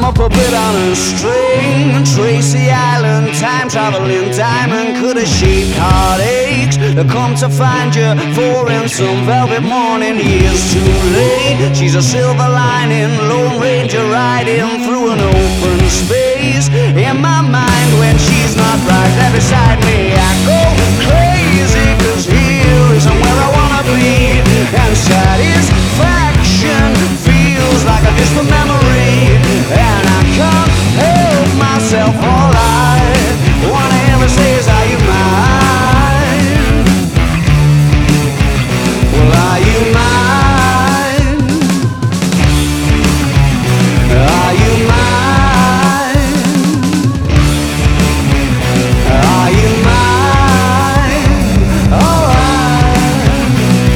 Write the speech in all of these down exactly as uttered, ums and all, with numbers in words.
I'm a puppet on a string. Tracy Island, time traveling diamond, could have shaped heartaches. I come to find you for in some velvet morning. Years too late. She's a silver lining, Lone Ranger riding through an open space. In my mind, when she's not right there beside me, I go crazy, 'cause here isn't where I wanna be. And satisfaction feels like a distant memory, and I can't help myself. All I wanna ever say is, are you mine? Well, are you mine? Are you mine? Are you mine? Alright.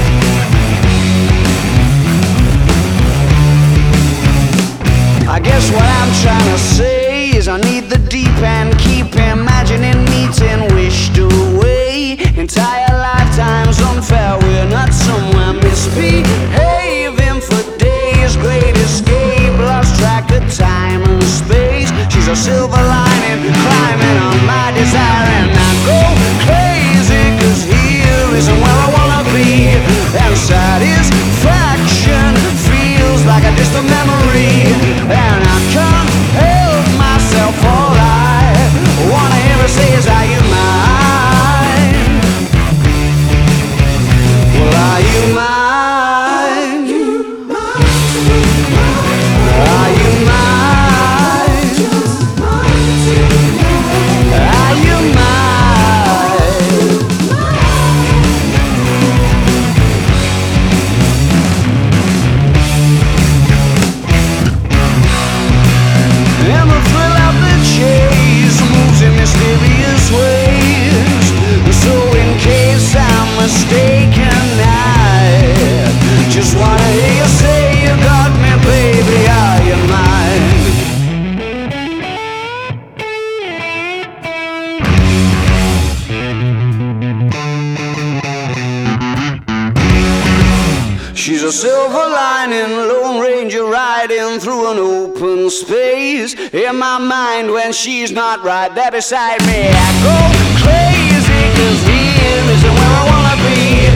I guess what I'm trying to say is I need the deep end, keep imagining meeting wished away. Entire lifetimes unfair, we're not somewhere misbehaving for days. Great escape, lost track of time and space. She's a silver lining, climbing on my desire, and I go crazy, 'cause here isn't where I wanna be. And satisfaction feels like a distant memory, and I can't help myself. All I wanna ever say is, are you mine? Well, are you mine? Are you mine? Are you mine? And the thrill of the chase moves in mysterious ways. So in case I'm mistaken, I just wanna hear you say you got me, baby, are you mine? She's a silver lining, Lone Ranger riding through an open space. In my mind, when she's not right there beside me, I go crazy, 'cause here isn't where I wanna be.